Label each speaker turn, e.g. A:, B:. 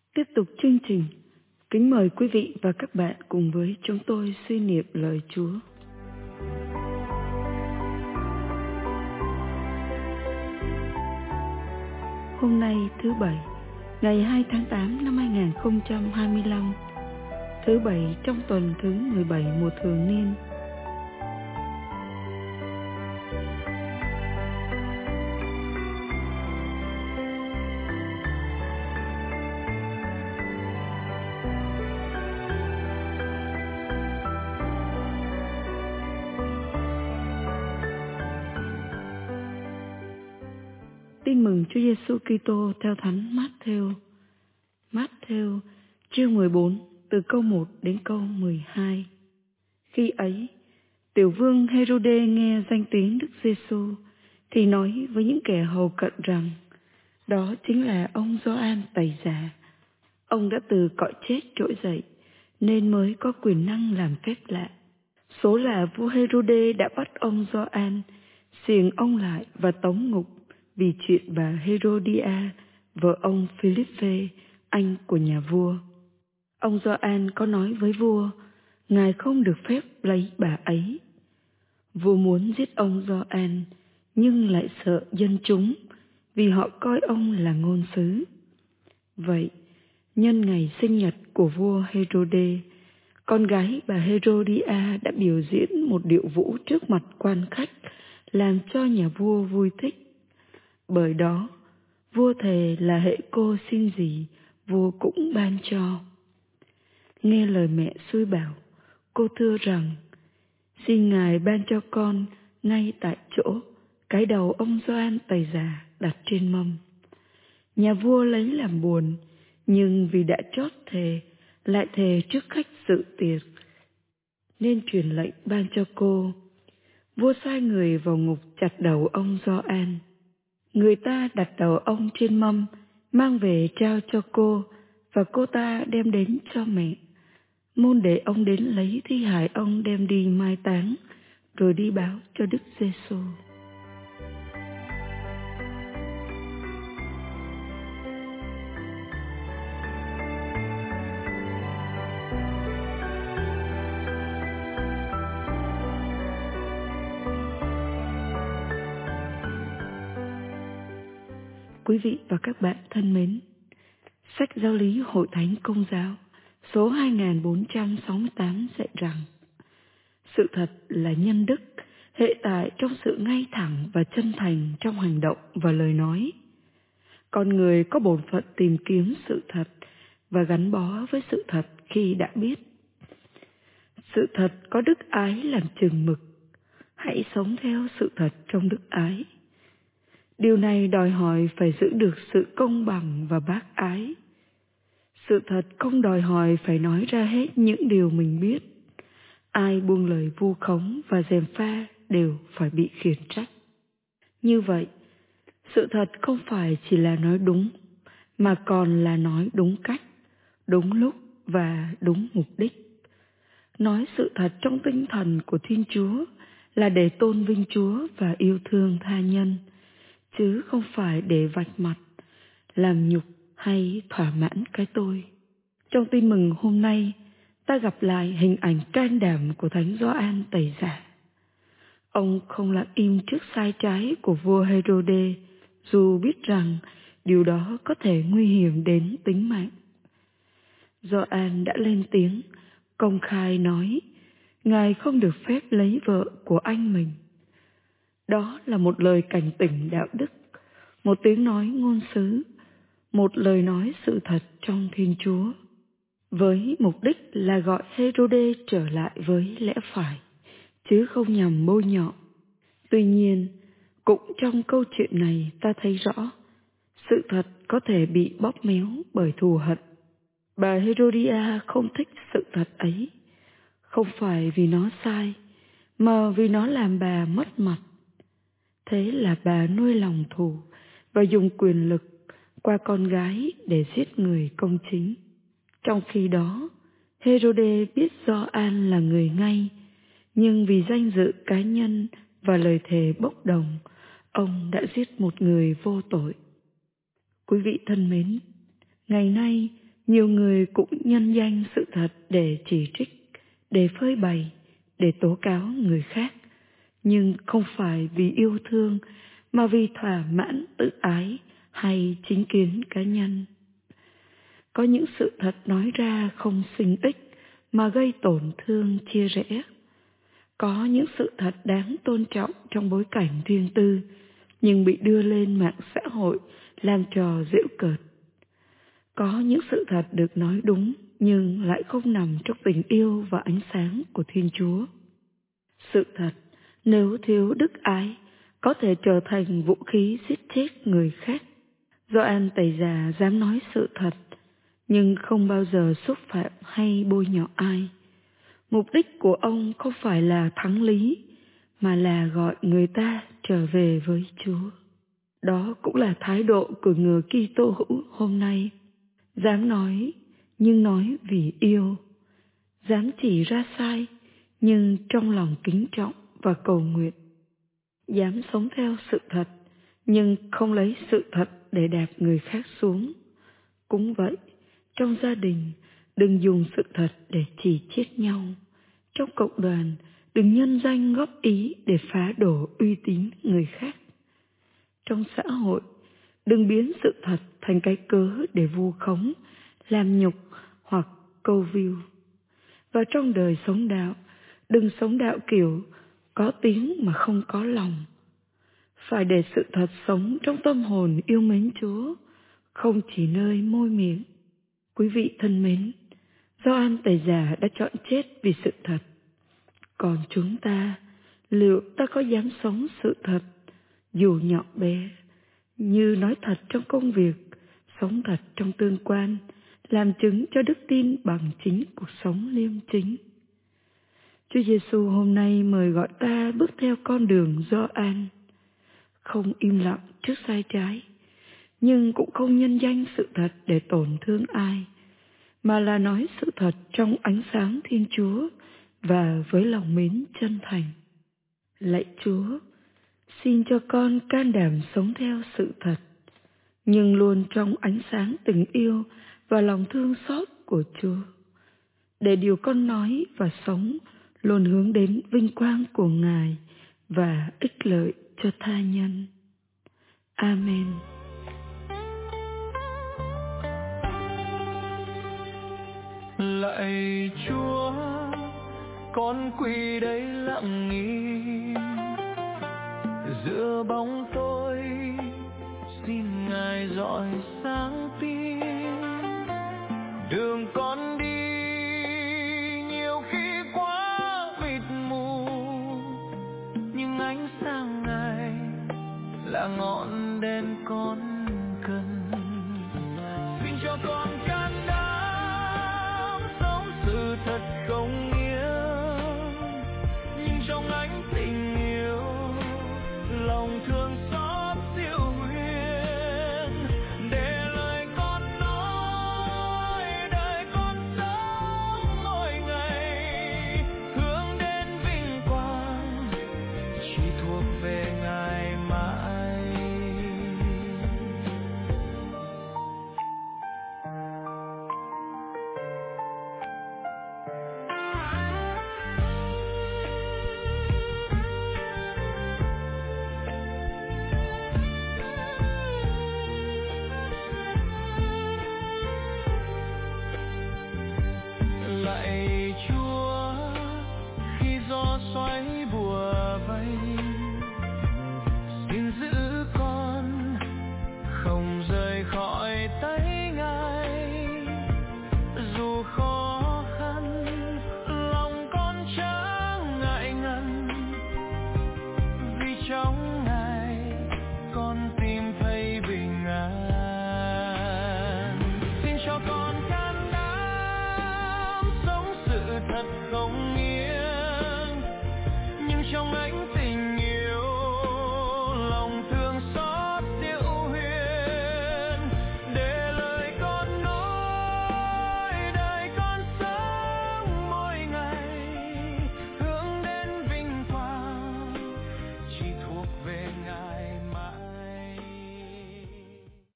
A: Tiếp tục chương trình, kính mời quý vị và các bạn cùng với chúng tôi suy niệm lời Chúa. Hôm nay thứ Bảy, ngày 2 tháng 8 năm 2025, thứ Bảy trong tuần thứ 17 mùa thường niên. Tin mừng Chúa Giêsu Kitô theo Thánh Mát-thêu. Mát-thêu chương 14 từ câu 1 đến câu 12. Khi ấy, tiểu vương Hê-rô-đê nghe danh tiếng Đức Giêsu thì nói với những kẻ hầu cận rằng đó chính là ông Gioan Tẩy Giả. Ông đã từ cõi chết trỗi dậy nên mới có quyền năng làm phép lạ. Số là vua Hê-rô-đê đã bắt ông Gioan, xiềng ông lại và tống ngục vì chuyện bà Hê-rô-đi-a, vợ ông Phi-líp-phê, anh của nhà vua. Ông Gioan có nói với vua, ngài không được phép lấy bà ấy. Vua muốn giết ông Gioan, nhưng lại sợ dân chúng, vì họ coi ông là ngôn sứ. Vậy, nhân ngày sinh nhật của vua Hê-rô-đê, con gái bà Hê-rô-đi-a đã biểu diễn một điệu vũ trước mặt quan khách, làm cho nhà vua vui thích. Bởi đó, vua thề là hễ cô xin gì, vua cũng ban cho. Nghe lời mẹ xui bảo, cô thưa rằng, xin ngài ban cho con ngay tại chỗ cái đầu ông Gioan Tẩy Giả đặt trên mâm. Nhà vua lấy làm buồn, nhưng vì đã chót thề, lại thề trước khách dự tiệc, nên truyền lệnh ban cho cô. Vua sai người vào ngục chặt đầu ông Gioan. Người ta đặt đầu ông trên mâm, mang về trao cho cô, và cô ta đem đến cho mẹ. Môn để ông đến lấy thi hài ông đem đi mai táng, rồi đi báo cho Đức Giêsu. Quý vị và các bạn thân mến, sách Giáo lý Hội Thánh Công giáo số 2468 dạy rằng sự thật là nhân đức hệ tại trong sự ngay thẳng và chân thành trong hành động và lời nói. Con người có bổn phận tìm kiếm sự thật và gắn bó với sự thật khi đã biết. Sự thật có đức ái làm chừng mực. Hãy sống theo sự thật trong đức ái. Điều này đòi hỏi phải giữ được sự công bằng và bác ái. Sự thật không đòi hỏi phải nói ra hết những điều mình biết. Ai buông lời vu khống và gièm pha đều phải bị khiển trách. Như vậy, sự thật không phải chỉ là nói đúng, mà còn là nói đúng cách, đúng lúc và đúng mục đích. Nói sự thật trong tinh thần của Thiên Chúa là để tôn vinh Chúa và yêu thương tha nhân, chứ không phải để vạch mặt, làm nhục hay thỏa mãn cái tôi. Trong tin mừng hôm nay, ta gặp lại hình ảnh can đảm của Thánh Gioan Tẩy Giả. Ông không lặng im trước sai trái của vua Hê-rô-đê, dù biết rằng điều đó có thể nguy hiểm đến tính mạng. Gioan đã lên tiếng, công khai nói, ngài không được phép lấy vợ của anh mình. Đó là một lời cảnh tỉnh đạo đức, một tiếng nói ngôn sứ, một lời nói sự thật trong Thiên Chúa, với mục đích là gọi Hê-rô-đê trở lại với lẽ phải, chứ không nhằm bôi nhọ. Tuy nhiên, cũng trong câu chuyện này ta thấy rõ, sự thật có thể bị bóp méo bởi thù hận. Bà Hê-rô-đi-a không thích sự thật ấy, không phải vì nó sai, mà vì nó làm bà mất mặt. Thế là bà nuôi lòng thù và dùng quyền lực qua con gái để giết người công chính. Trong khi đó, Hê-rô-đê biết Gioan là người ngay, nhưng vì danh dự cá nhân và lời thề bốc đồng, ông đã giết một người vô tội. Quý vị thân mến, ngày nay Nhiều người cũng nhân danh sự thật để chỉ trích, để phơi bày, để tố cáo người khác, nhưng không phải vì yêu thương mà vì thỏa mãn tự ái hay chính kiến cá nhân. Có những sự thật nói ra không sinh ích mà gây tổn thương chia rẽ. Có những sự thật đáng tôn trọng trong bối cảnh riêng tư, nhưng bị đưa lên mạng xã hội làm trò giễu cợt. Có những sự thật được nói đúng nhưng lại không nằm trong tình yêu và ánh sáng của Thiên Chúa. Sự thật, nếu thiếu đức ái, có thể trở thành vũ khí giết chết người khác. Gioan Tẩy Giả dám nói sự thật, nhưng không bao giờ xúc phạm hay bôi nhọ ai. Mục đích của ông không phải là thắng lý, mà là gọi người ta trở về với Chúa. Đó cũng là thái độ của người Kitô hữu hôm nay. Dám nói, nhưng nói vì yêu. Dám chỉ ra sai, nhưng trong lòng kính trọng và cầu nguyện. Dám sống theo sự thật, nhưng không lấy sự thật để đạp người khác xuống. Cũng vậy, trong gia đình, đừng dùng sự thật để chỉ trích nhau. Trong cộng đoàn, đừng nhân danh góp ý để phá đổ uy tín người khác. Trong xã hội, đừng biến sự thật thành cái cớ để vu khống, làm nhục hoặc câu view. Và trong đời sống đạo, đừng sống đạo kiểu có tiếng mà không có lòng. Phải để sự thật sống trong tâm hồn yêu mến Chúa, không chỉ nơi môi miệng. Quý vị thân mến, Gioan Tẩy Giả đã chọn chết vì sự thật. Còn chúng ta, liệu ta có dám sống sự thật, dù nhỏ bé, như nói thật trong công việc, sống thật trong tương quan, làm chứng cho đức tin bằng chính cuộc sống liêm chính? Chúa Giêsu hôm nay mời gọi ta bước theo con đường Gioan, không im lặng trước sai trái, nhưng cũng không nhân danh sự thật để tổn thương ai, mà là nói sự thật trong ánh sáng Thiên Chúa và với lòng mến chân thành. Lạy Chúa, xin cho con can đảm sống theo sự thật, nhưng luôn trong ánh sáng tình yêu và lòng thương xót của Chúa, để điều con nói và sống luôn hướng đến vinh quang của Ngài và ích lợi cho tha nhân. Amen.
B: Lạy Chúa, con quỳ đây lặng im giữa bóng tối, xin Ngài rọi sáng tim. Đường con đi nhiều khi quá mịt mù, nhưng ánh sáng Ngài là ngọn đèn con cần. Xin cho con can đảm sống sự thật không nghiêng, nhưng trong ánh tình yêu, lòng thương xót siêu huyền. Để lời con nói, đời con sống mỗi ngày, hướng đến vinh quang chỉ thuộc về Ngài mãi. Lạy Chúa, khi gió xoáy bùa vây, xin giữ con không rời khỏi tay Ngài. Dù khó khăn, lòng con chẳng ngại ngần, vì trong Ngài con tìm thấy bình an. Xin cho con can đảm sống sự thật không nghiêng,